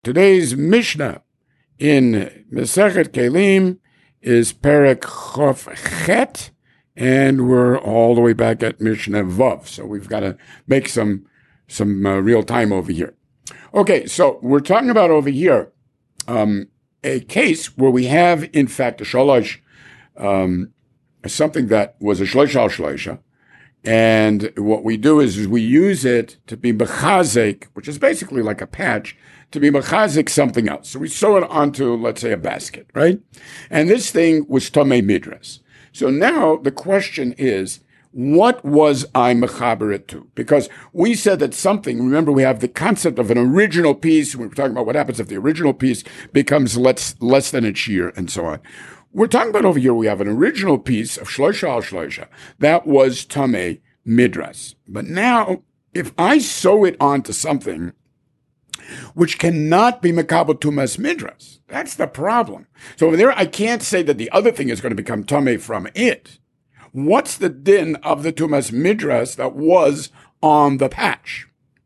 Today's Mishnah in Masechet Kelim is Perek Chof Chet, and we're all the way back at Mishnah Vav. So we've got to make some real time over here. Okay, so we're talking about over here a case where we have, in fact, a shalosh, something that was a shloisha al shloisha. And what we do is we use it to be mechazik, which is basically like a patch, to be mechazik something else. So we sew it onto, let's say, a basket, right? And this thing was Tomei Midras. So now the question is, what was I mechaber it to? Because we said that something, remember we have the concept of an original piece, we were talking about what happens if the original piece becomes less than its shear and so on. We're talking about over here, we have an original piece of shloisha al shloisha that was Tomei Midras. But now, if I sew it onto something which cannot be mekabel tumas midras, that's the problem. So over there, I can't say that the other thing is going to become Tomei from it. What's the din of the tumas midras that was on the patch?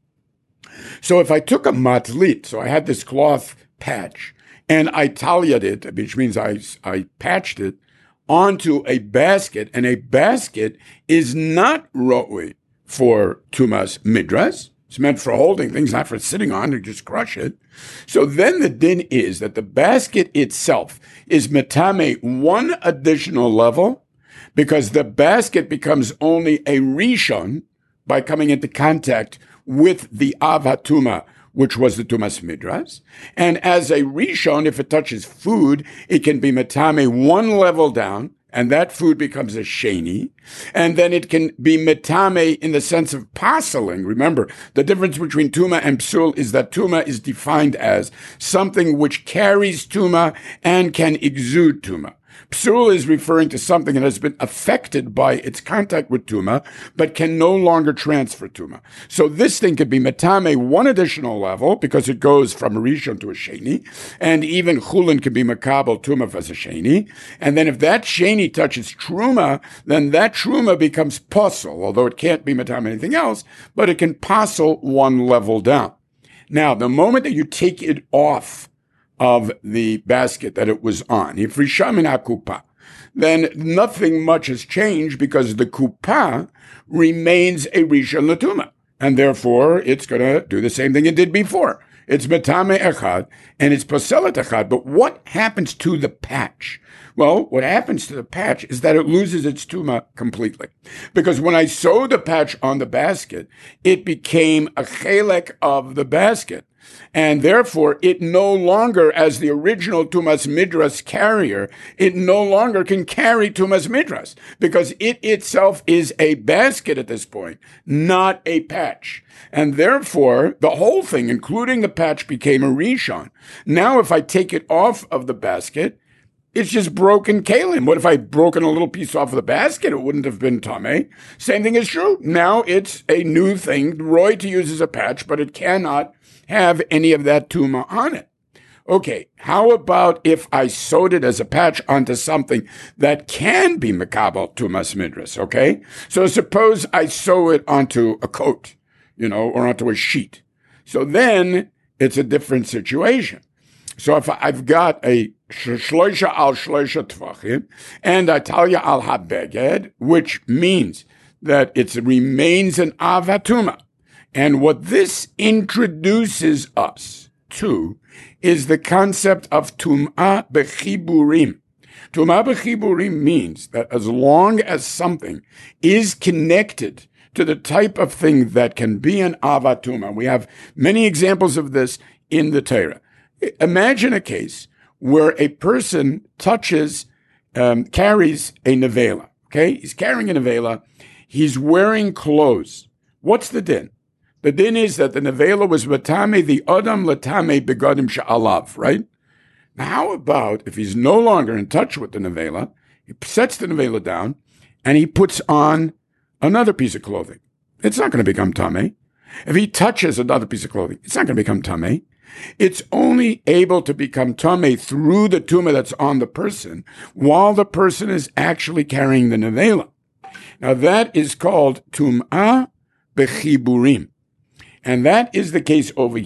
So if I took a matlit, so I had this cloth patch, and I taliyad it, which means I patched it onto a basket, and a basket is not roi for tumas midras. It's meant for holding things, not for sitting on to just crush it. So then the din is that the basket itself is metame one additional level, because the basket becomes only a rishon by coming into contact with the avatuma, which was the tumas midras. And as a rishon, if it touches food, it can be metame one level down, and that food becomes a sheni. And then it can be metame in the sense of passeling. Remember, the difference between tuma and psul is that tuma is defined as something which carries tuma and can exude tuma. Psul is referring to something that has been affected by its contact with tuma, but can no longer transfer tuma. So this thing could be metame one additional level, because it goes from a rishon to a sheni, and even chulin can be makabel tuma as a sheni. And then if that sheni touches truma, then that truma becomes posel, although it can't be metame anything else, but it can posel one level down. Now, the moment that you take it off of the basket that it was on, if rishamin hakupa, then nothing much has changed, because the kupa remains a rishon latuma, and therefore it's going to do the same thing it did before. It's metame echad and it's poselet echad. But what happens to the patch? Well, what happens to the patch is that it loses its tuma completely, because when I sewed the patch on the basket, it became a chelek of the basket. And therefore, it no longer, as the original tumas midras carrier, it no longer can carry tumas midras, because it itself is a basket at this point, not a patch. And therefore, the whole thing, including the patch, became a rishon. Now, if I take it off of the basket, it's just broken kalim. What if I broken a little piece off of the basket? It wouldn't have been tameh. Same thing is true. Now it's a new thing, roy to use as a patch, but it cannot have any of that tuma on it. Okay, how about if I sewed it as a patch onto something that can be mekabel tumas midras, okay? So suppose I sew it onto a coat, or onto a sheet. So then it's a different situation. So if I've got a shloisha al shloisha tvachim and a talia al habeged, which means that it remains an avatuma. And what this introduces us to is the concept of tum'ah bechiburim. Tum'ah bechiburim means that as long as something is connected to the type of thing that can be an avatuma, we have many examples of this in the Torah. Imagine a case where a person carries a nevela, okay? He's carrying a nevela. He's wearing clothes. What's the din? The din is that the nevela was matame the adam latame begadim sha'alav, right? Now, how about if he's no longer in touch with the nevela, he sets the nevela down, and he puts on another piece of clothing? It's not going to become tameh. If he touches another piece of clothing, it's not going to become tameh. It's only able to become tameh through the tumah that's on the person, while the person is actually carrying the nevela. Now, that is called tum'ah bechiburim. And that is the case over here.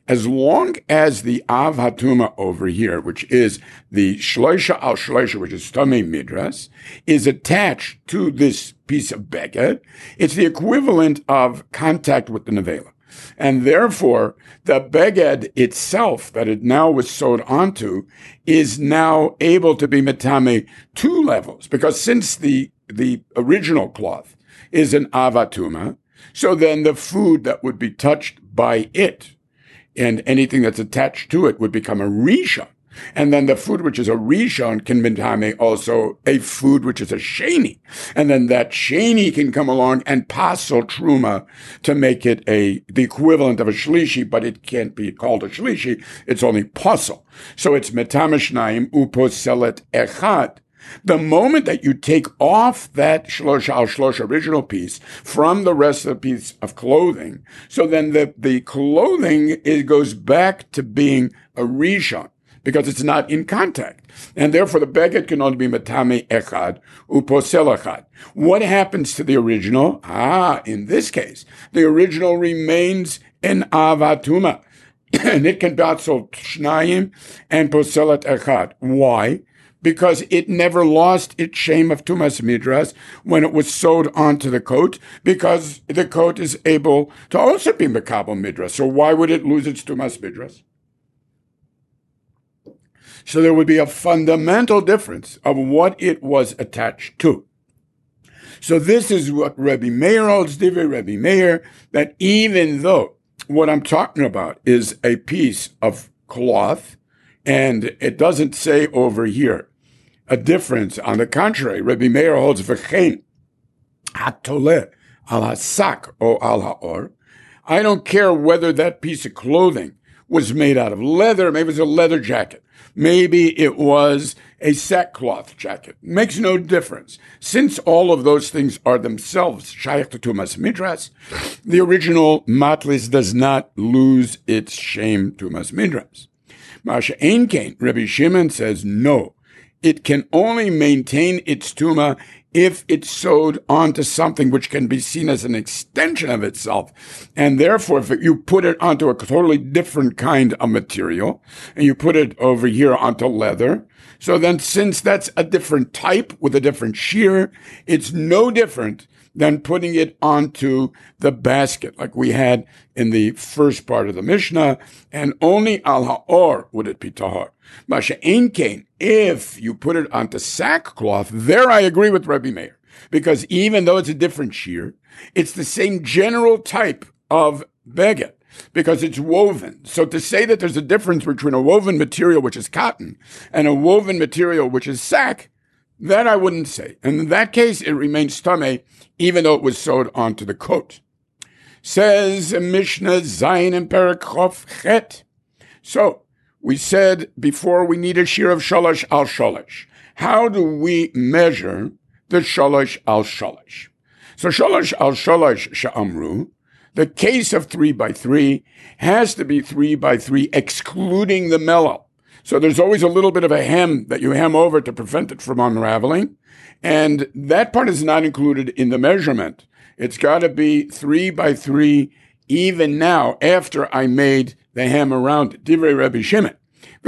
as long as the Av Hatuma over here, which is the Shloisha al Shloisha, which is Tamei Midras, is attached to this piece of Beged, it's the equivalent of contact with the Nevela. And therefore, the Beged itself that it now was sewed onto is now able to be Metame two levels, because since the original cloth is an Av Hatuma, so then the food that would be touched by it and anything that's attached to it would become a rishon. And then the food which is a rishon can become also a food which is a sheni. And then that sheni can come along and pasel truma to make it the equivalent of a shlishi, but it can't be called a shlishi. It's only pasel. So it's metamashnayim uposelet echad. The moment that you take off that shlosh al shlosh original piece from the rest of the piece of clothing, so then the clothing, it goes back to being a rishon because it's not in contact. And therefore the beged can only be metame echad, uposel echad. What happens to the original? In this case, the original remains an Av Hatuma. And it can batzol shnayim and poselet echad. Why? Because it never lost its shame of Tumas Midras when it was sewed onto the coat, because the coat is able to also be Mekabel Midras. So why would it lose its Tumas Midras? So there would be a fundamental difference of what it was attached to. So this is what Rebbe Meir holds, Divrei Rebbe Meir, that even though what I'm talking about is a piece of cloth, and it doesn't say over here a difference. On the contrary, Rebbe Meir holds v'chein hatoleh al hasak or al haor. I don't care whether that piece of clothing was made out of leather. Maybe it was a leather jacket. Maybe it was a sackcloth jacket. Makes no difference. Since all of those things are themselves shayach to Tumas Midras, the original matlis does not lose its shame Tumas Midras. Masha Ein Kain, Rabbi Shimon says no. It can only maintain its tuma if it's sewed onto something which can be seen as an extension of itself. And therefore, if you put it onto a totally different kind of material, and you put it over here onto leather, so then since that's a different type with a different shear, it's no different than putting it onto the basket, like we had in the first part of the Mishnah, and only al ha'or would it be tahor. Masha ein kain, if you put it onto sackcloth, there I agree with Rebbe Meir, because even though it's a different shear, it's the same general type of beged, because it's woven. So to say that there's a difference between a woven material, which is cotton, and a woven material, which is sack, that I wouldn't say. And in that case, it remains tameh, even though it was sewed onto the coat. Says Mishnah Zayin and Perek Chof Chet. So, we said before we need a shear of shalosh al shalosh. How do we measure the shalosh al shalosh? So shalosh al shalosh sha'amru, the case of 3 by 3 has to be 3 by 3 excluding the mellow. So there's always a little bit of a hem that you hem over to prevent it from unraveling. And that part is not included in the measurement. It's got to be 3 by 3 even now after I made the hem around it. Divrei Rebbe Shimon. The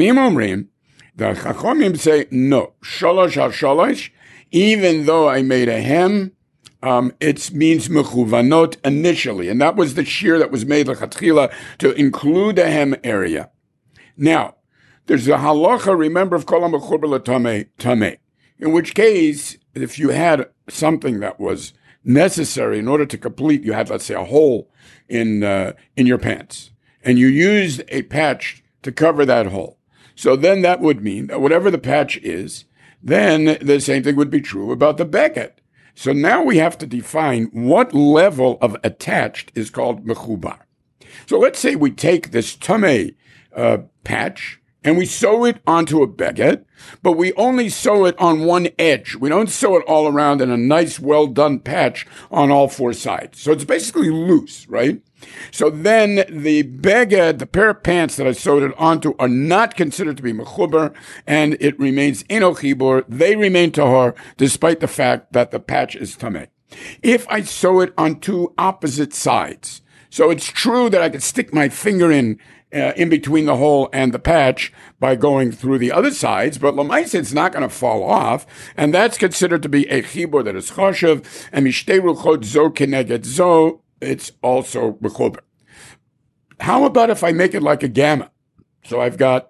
Chachamim say, no, shalosh al shalosh, even though I made a hem, it means mechuvanot initially. And that was the shear that was made lechatchila to include the hem area. Now, there's a halacha, remember, of kol ha'mechuber l'tamei, tamei. In which case, if you had something that was necessary in order to complete, you had, let's say, a hole in your pants, and you used a patch to cover that hole. So then that would mean that whatever the patch is, then the same thing would be true about the beged. So now we have to define what level of attached is called mechubar. So let's say we take this tamei patch, and we sew it onto a beged, but we only sew it on one edge. We don't sew it all around in a nice, well-done patch on all 4 sides. So it's basically loose, right? So then the beged, the pair of pants that I sewed it onto, are not considered to be mechuber, and it remains eno chibur. They remain tahor, despite the fact that the patch is tameh. If I sew it on 2 opposite sides, So it's true that I could stick my finger in between the hole and the patch by going through the other sides, but Lamaisa, it's not going to fall off, and that's considered to be a chibur that is choshev, and mishtei ruchot zo keneged zo, it's also mechuber. How about if I make it like a gamma? So I've got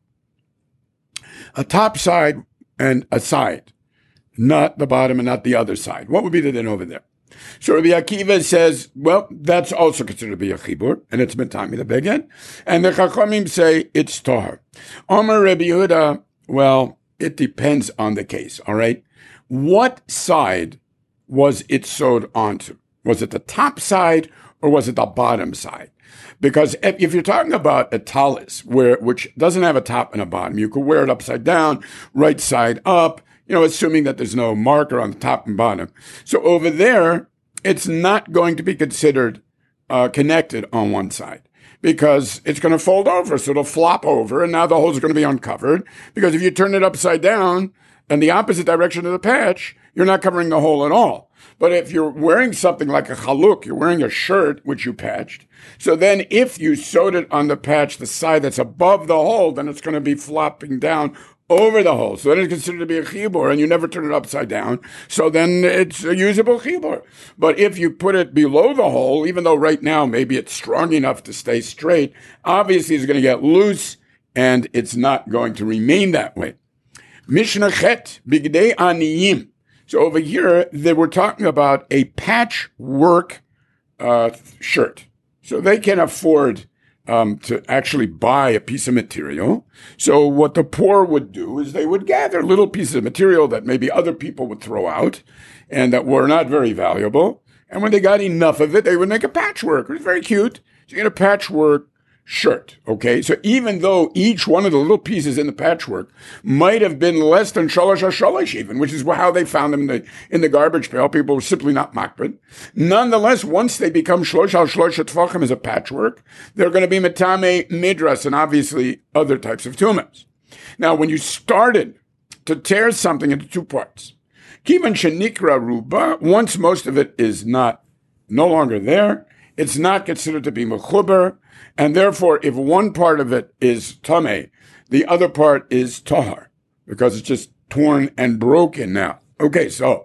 a top side and a side, not the bottom and not the other side. What would be the din over there? So Rabbi Akiva says, well, that's also considered to be a chibur, and it's metami the beged. And the Chachamim say it's tahar. Omer Rabbi Yehuda, well, it depends on the case, all right? What side was it sewed onto? Was it the top side or was it the bottom side? Because if you're talking about a talis, which doesn't have a top and a bottom, you could wear it upside down, right side up, assuming that there's no marker on the top and bottom. So over there, it's not going to be considered connected on one side because it's going to fold over. So it'll flop over, and now the holes are going to be uncovered. Because if you turn it upside down and the opposite direction of the patch, you're not covering the hole at all. But if you're wearing something like a chaluk, you're wearing a shirt, which you patched. So then if you sewed it on the patch, the side that's above the hole, then it's going to be flopping down over the hole. So then it's considered to be a chibur, and you never turn it upside down. So then it's a usable chibur. But if you put it below the hole, even though right now maybe it's strong enough to stay straight, obviously it's going to get loose, and it's not going to remain that way. Mishnah Chet, Bigdei Aniyim. So over here, they were talking about a patchwork shirt. So they can afford to actually buy a piece of material. So what the poor would do is they would gather little pieces of material that maybe other people would throw out and that were not very valuable. And when they got enough of it, they would make a patchwork. It was very cute. So you get a patchwork shirt, okay? So even though each one of the little pieces in the patchwork might have been less than shalosh hashalosh even, which is how they found them in the garbage pail, people were simply not makbid. Nonetheless, once they become shlosh hashalosh tvachim as a patchwork, they're going to be metame midras and obviously other types of tumas. Now, when you started to tear something into two parts, kivan shenikra ruba, once most of it is no longer there, it's not considered to be mechuber, and therefore, if one part of it is tameh, the other part is tahar, because it's just torn and broken now. Okay, so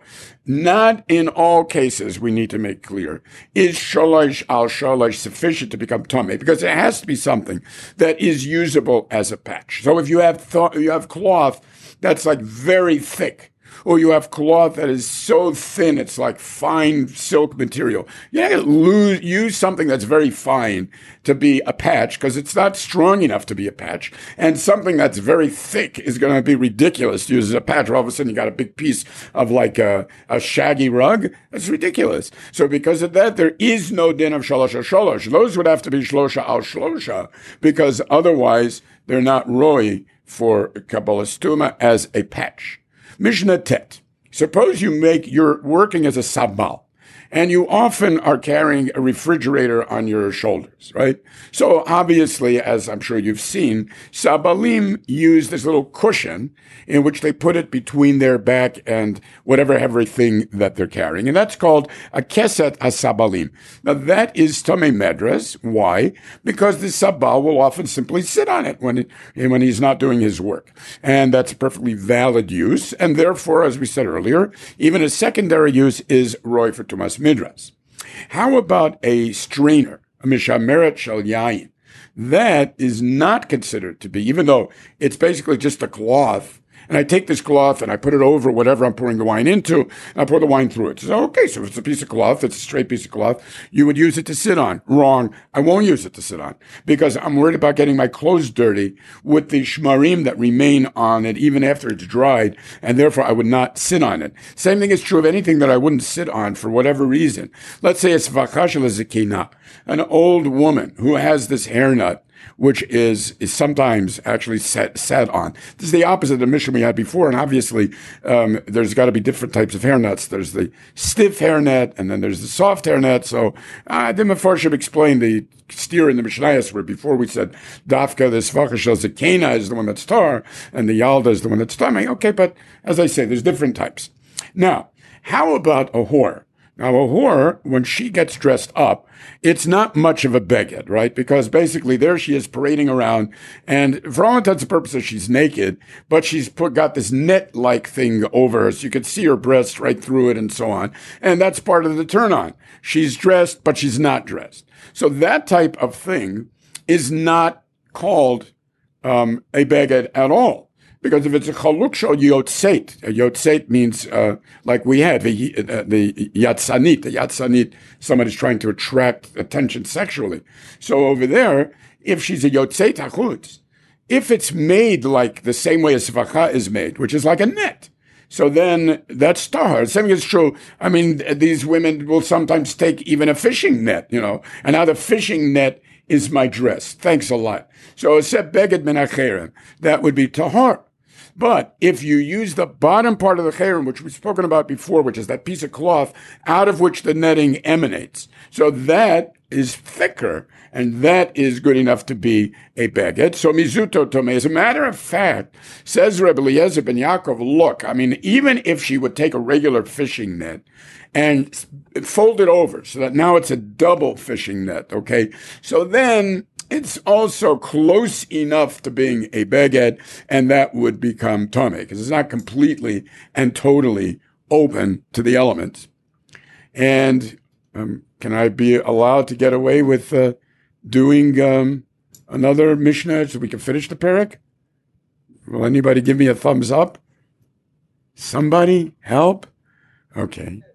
not in all cases, we need to make clear, is shalosh al shalosh sufficient to become tameh? Because it has to be something that is usable as a patch. So if you have cloth that's like very thick, or you have cloth that is so thin, it's like fine silk material. You're not going to use something that's very fine to be a patch because it's not strong enough to be a patch. And something that's very thick is going to be ridiculous to use as a patch. All of a sudden, you got a big piece of like a shaggy rug. That's ridiculous. So because of that, there is no din of shalosh shalosh. Those would have to be shlosha al shlosha because otherwise they're not roi for Kabbalah Stuma as a patch. Mishnah Tet. Suppose you're working as a sabbal, and you often are carrying a refrigerator on your shoulders, right? So obviously, as I'm sure you've seen, sabbalim use this little cushion in which they put it between their back and whatever heavy thing that they're carrying. And that's called a keset ha-sabbalim. Now that is tamei medras. Why? Because the sabbal will often simply sit on it when he's not doing his work. And that's a perfectly valid use. And therefore, as we said earlier, even a secondary use is roy for tumas midras. How about a strainer, a mishameret shel yayin? That is not considered to be, even though it's basically just a cloth, and I take this cloth and I put it over whatever I'm pouring the wine into, and I pour the wine through it. So, okay, so if it's a piece of cloth, it's a straight piece of cloth, you would use it to sit on. Wrong. I won't use it to sit on because I'm worried about getting my clothes dirty with the shmarim that remain on it even after it's dried, and therefore I would not sit on it. Same thing is true of anything that I wouldn't sit on for whatever reason. Let's say it's vachashel zekina, an old woman who has this hairnet, which is sometimes actually sat on. This is the opposite of the mission we had before, and obviously there's got to be different types of hairnets. There's the stiff hairnet, and then there's the soft hairnet. So the Mefarshim explained the steer in the Mishnayos, where before we said Dafka, the Svachashel Zekena is the one that's tar, and the Yalda is the one that's tamei. Okay, but as I say, there's different types. Now, how about a whore? Now, a whore, when she gets dressed up, it's not much of a beged, right? Because basically there she is parading around, and for all intents and purposes, she's naked, but she's got this net-like thing over her, so you can see her breast right through it and so on. And that's part of the turn-on. She's dressed, but she's not dressed. So that type of thing is not called a beged at all. Because if it's a chaluk shel yotzeit, a yotzeit means, like we had, the yatzanit. The yatzanit, somebody's trying to attract attention sexually. So over there, if she's a yotzeit hachutz, if it's made like the same way a svacha is made, which is like a net, so then that's tahar. Same is true. I mean, these women will sometimes take even a fishing net, and now the fishing net is my dress. Thanks a lot. So it's a beged min hacherem. That would be tahar. But if you use the bottom part of the cherem, which we've spoken about before, which is that piece of cloth out of which the netting emanates, so that is thicker, and that is good enough to be a beged. So mizuto tome. As a matter of fact, says Rebbe Eliezer ben Yaakov, look, I mean, even if she would take a regular fishing net and fold it over so that now it's a double fishing net, okay? So then it's also close enough to being a beged, and that would become tameh, because it's not completely and totally open to the elements. And can I be allowed to get away with doing another Mishnah so we can finish the parak? Will anybody give me a thumbs up? Somebody help? Okay.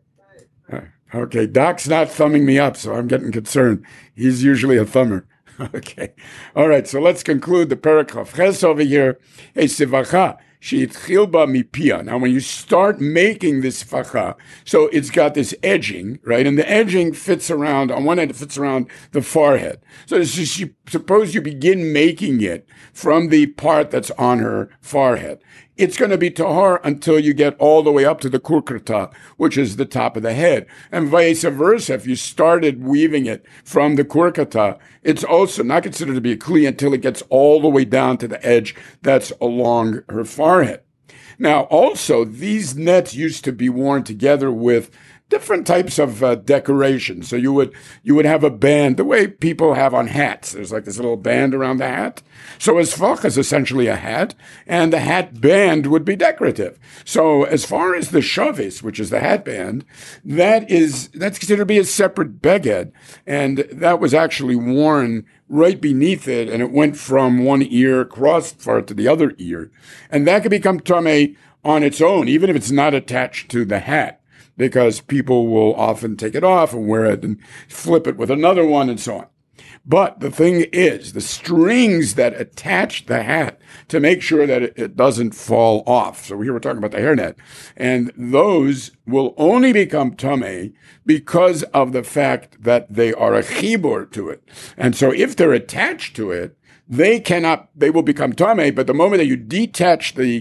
Okay, Doc's not thumbing me up, so I'm getting concerned. He's usually a thumber. Okay. All right. So let's conclude the Perek Chav Ches over here. Hey, Sivacha, she'itchil ba mipia. Now, when you start making this Sivacha, so it's got this edging, right? And the edging fits around, on one end, it fits around the forehead. So suppose you begin making it from the part that's on her forehead. It's going to be tahar until you get all the way up to the kurkrata, which is the top of the head. And vice versa, if you started weaving it from the kurkrata, it's also not considered to be a kli until it gets all the way down to the edge that's along her forehead. Now, also, these nets used to be worn together with different types of decoration. So you would have a band, the way people have on hats. There's like this little band around the hat. So a svach is essentially a hat, and the hat band would be decorative. So as far as the shavis, which is the hat band, that's considered to be a separate beged, and that was actually worn right beneath it, and it went from one ear across far to the other ear. And that could become tameh on its own, even if it's not attached to the hat, because people will often take it off and wear it and flip it with another one and so on. But the thing is, the strings that attach the hat to make sure that it doesn't fall off. So here we're talking about the hairnet. And those will only become tameh because of the fact that they are a chibur to it. And so if they're attached to it, they will become tameh, but the moment that you detach the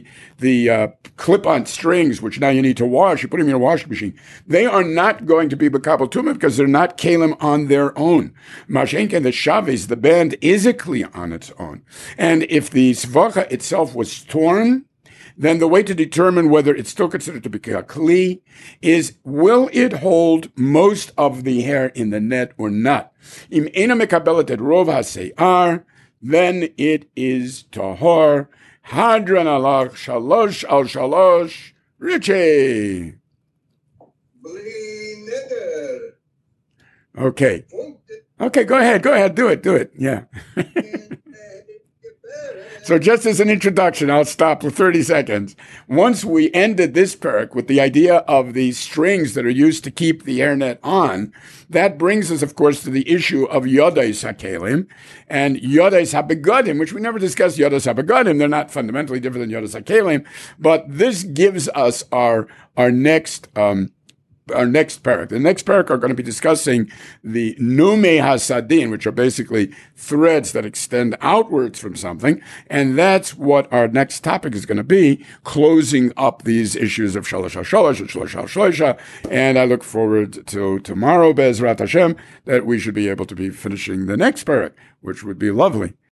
clip-on strings, which now you need to wash, you put them in your washing machine, they are not going to be bekabel tumah because they're not kalim on their own. Mashenken, the shavis, the band is a kli on its own. And if the svacha itself was torn, then the way to determine whether it's still considered to be a kli is, will it hold most of the hair in the net or not? Im ena mekabelet et rov hase'ar, then it is tahor. Hadran alach shalosh al shalosh Richie. Okay. Okay, go ahead. Do it. Yeah. So just as an introduction, I'll stop for 30 seconds. Once we ended this parak with the idea of the strings that are used to keep the hairnet on, that brings us, of course, to the issue of Yodais HaKelim and Yodais HaBegadim, which we never discussed Yodais HaBegadim. They're not fundamentally different than Yodais HaKelim, but this gives us our next parak. The next parak are going to be discussing the Nume Hasadin, which are basically threads that extend outwards from something. And that's what our next topic is going to be, closing up these issues of Shalosh HaShalosh and Shalosh HaShlosha. And I look forward to tomorrow, Be'ezrat Hashem, that we should be able to be finishing the next parak, which would be lovely.